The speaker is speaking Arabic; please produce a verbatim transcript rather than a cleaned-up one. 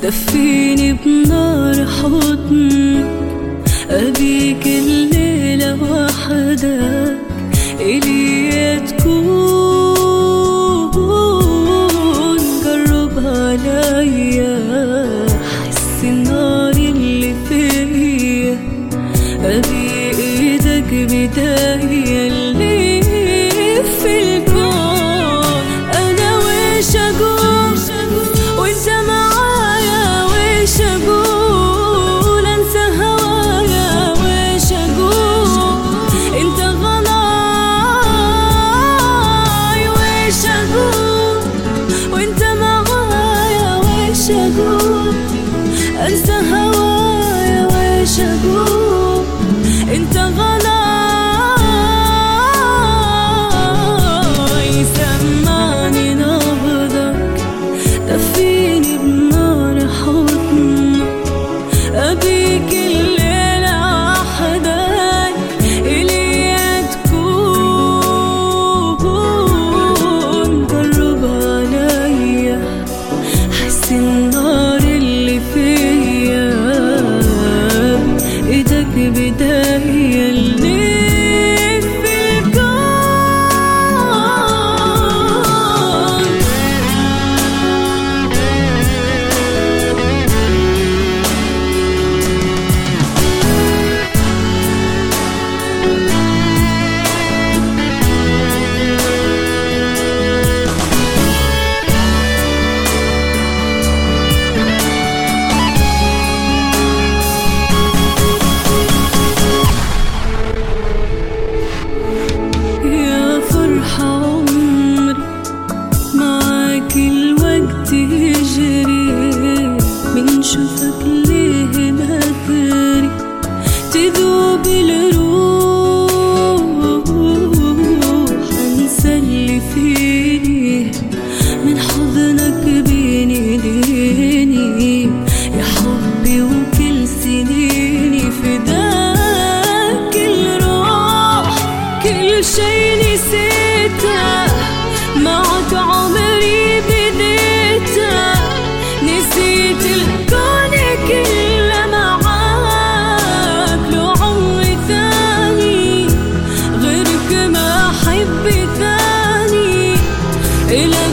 دفيني بنار حضنك، أبيك الليلة وحدك إلي تكون، قرب عليا حس النار اللي فيا، أبي إيدك بداية اللي في الكون. أنا ويش أقول وإنت معايا، ويش أقول أنسى هوايا، ويش أقول أنت غلاي، ويش أقول وإنت معايا، ويش أقول أنسى هوايا، ويش أقول أنت غلاي. سمعني نبضك، دفيني بنار حضنك، أبيك الليلة وحدك إلي تكون، قرب عليا حس النار اللي فيا، إيدك بداية اللي شوفك ليه ما تدري، تذوب الروح، انسى اللي فيني من حضنك بيني ليني، يا حبي وكل سنيني فداك الروح، كل شي نسيته معك عمري بديته، نسيت الكون كله معاك، لو عمري ثاني غيرك ما أحب ثاني.